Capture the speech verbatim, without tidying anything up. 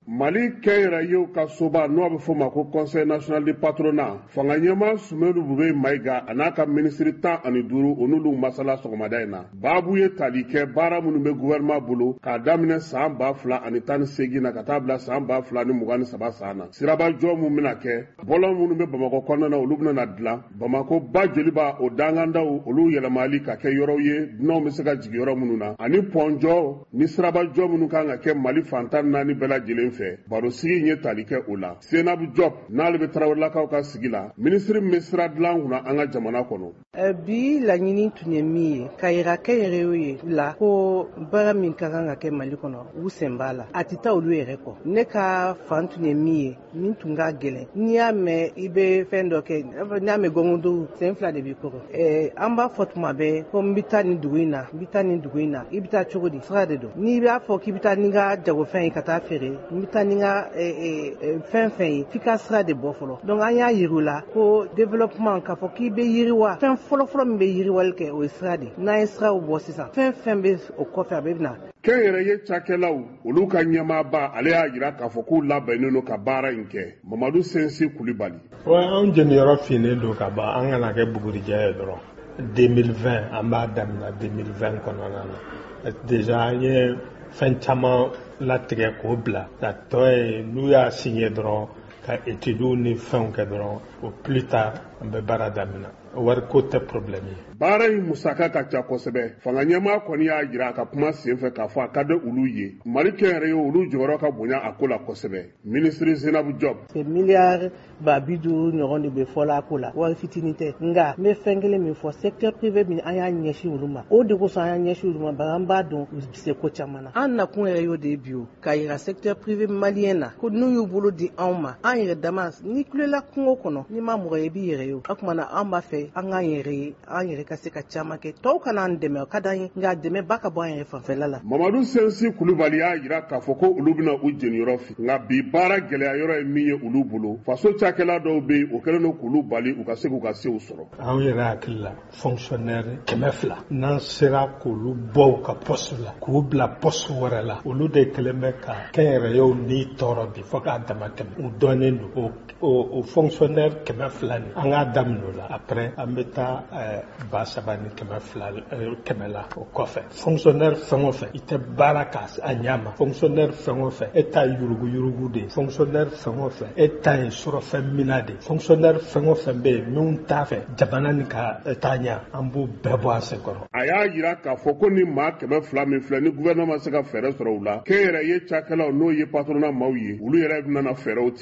Mali kɛnyɛrɛ yew ka soba n'o bɛ fɔ ma ko Conseil national du patronat fanga ɲɛma Sumaworo Bube Mayiga a n'a ka minisiri tan ani duuru o n'olu masala sɔgɔmada in na. Baabu ye tali kɛ baara minnu bɛ gouvernement bolo k'a daminɛ san ba fila ani tan ni seegin na ka taa bila san ba fila ni mugan ni saba san na. Siraba jɔ mun bɛna kɛ, bɔlɔn minnu bɛ Bamakɔ kɔnɔna na olu bɛna dilan. Bamakɔ ba joli b'a o dangandaw olu yɛlɛmali ka kɛ yɔrɔw ye dunanw bɛ se ka jigin yɔrɔ minnu na. Ani pɔnjɔ ni siraba jɔ minnu kan ka kɛ Mali fantan naani bɛɛ lajɛlen fɛ. Baro sigi ye tali kɛ o la. Senabu Job n'ale bɛ Tarawelelakaw ka sigi la, minisiri min bɛ sira dilan kunna an ka jamana kɔnɔ. Bi laɲini tun ye min ye ka yira kɛnyɛrɛyew ye la ko baara min ka kan ka kɛ Mali kɔnɔ u sen b'a la a tɛ taa olu yɛrɛ kɔ. Ne ka fan tun ye min ye min tun ka gɛlɛn n'i y'a mɛn i bɛ fɛn dɔ kɛ n'i y'a mɛn gɔngɔndon sen fila de b'i kɔrɔ. Ɛɛ an b'a fɔ tuma bɛɛ ko n bɛ taa nin dugu in na n bɛ taa nin dugu in na i bɛ taa cogo di sira de don. N'i b'a fɔ k'i bɛ taa n'i ka jagofɛn ye ka taa feere n bɛ taa n'i ka fɛn fɛn ye f'i ka sira de bɔ fɔlɔ. Donc an y'a yir'u la ko développement k'a fɔ k'i bɛ yiriwa fɛn fɔlɔfɔlɔ min bɛ yiriwali kɛ o ye sira de. N'an ye siraw bɔ sisan fɛn fɛn bɛ o kɔfɛ a bɛ na. Kɛnyɛrɛ ye cakɛlaw olu ka ɲɛmaaba ale y'a jira k'a fɔ k'u labɛnnen don ka baara in kɛ. Mamadu Sensi Kulibali. Ouais, an jeniyɔrɔ finnen don ka ban an kana kɛ bugurijɛ ye dɔrɔn. deux mille vingt an b'a daminɛ deux mille vingt kɔnɔna na. Déjà an ye fɛn caman latigɛ k'o bila. A tɔ ye n'u y'a signé dɔrɔn ka études ni fɛnw kɛ dɔrɔn au plus tard an bɛ baara daminɛ. Wariko tɛ problème ye. Baara in musaka ka ca kosɛbɛ. Fanga ɲɛmaa kɔni y'a jira a ka kuma senfɛ k'a fɔ a ka di olu ye. Mali kɛnyɛrɛ ye olu jɔyɔrɔ ka bonya a ko la kosɛbɛ. Minisiri Senabu Job. Miliyari ba bi duuru ɲɔgɔn de bɛ fɔla a ko la. Wari fitinin tɛ. Nka n bɛ fɛn kelen min fɔ secteur privé min an y'a ɲɛsin olu ma. O de kosɔn an y'a ɲɛsin olu ma bari an b'a dɔn u bɛ se ko caman na. An nakun yɛrɛ y'o de ye bi o. K'a yira secteur privé malien na ko n'u y'u bolo di anw ma an yɛrɛ dama n'i kulela kungo kɔnɔ n'i ma mɔgɔ ye i b'i yɛrɛ ye o. O kumana an b'a fɛ an k'an yɛrɛ ye an yɛrɛ ka se ka caman kɛ tɔw kana an dɛmɛ o ka d'an ye nka dɛmɛ ba ka bɔ an yɛrɛ fanfɛla la. Mamadu Sensi Kulibali y'a jira k'a fɔ ko olu bɛna u jeniyɔrɔ fi nka bi baara gɛlɛya yɔrɔ ye min ye olu bolo faso cakɛla dɔw bɛ yen o kɛlen don k'olu bali u ka se k'u ka sew sɔrɔ. An yɛrɛ hakili la fonctionnaire kɛmɛ fila n'an sera k'olu bɔ u ka poste la k'u bila poste wɛrɛ la olu de kɛlen bɛ ka kɛnyɛrɛyew ni tɔɔrɔ bi fo k'a dama tɛmɛ u dɔnnen don o o fonctionnaire kɛmɛ fila ni an k'a daminɛ o la après an bɛ taa ba saba ni kɛmɛ fila kɛmɛ la o kɔfɛ fonctionnaire fɛn o fɛn i tɛ baara k'a a ɲɛ ma fonctionnaire fɛn o fɛn e ta ye yurugu yurugu de fonctionnaire fɛn o fɛn e ta ye sɔrɔfɛn mina de fonctionnaire fɛn o fɛn bɛ yen minnu t'a fɛ jamana ni ka taa ɲɛ an b'o bɛɛ bɔ an sen kɔrɔ. A y'a jira k'a fɔ ko ni maa kɛmɛ fila min filɛ ni gouvernement ma se ka fɛɛrɛ sɔrɔ u la kɛnyɛrɛ ye cakɛlaw n'o ye patronat maaw ye olu yɛrɛ bɛna fɛɛrɛw tigɛ.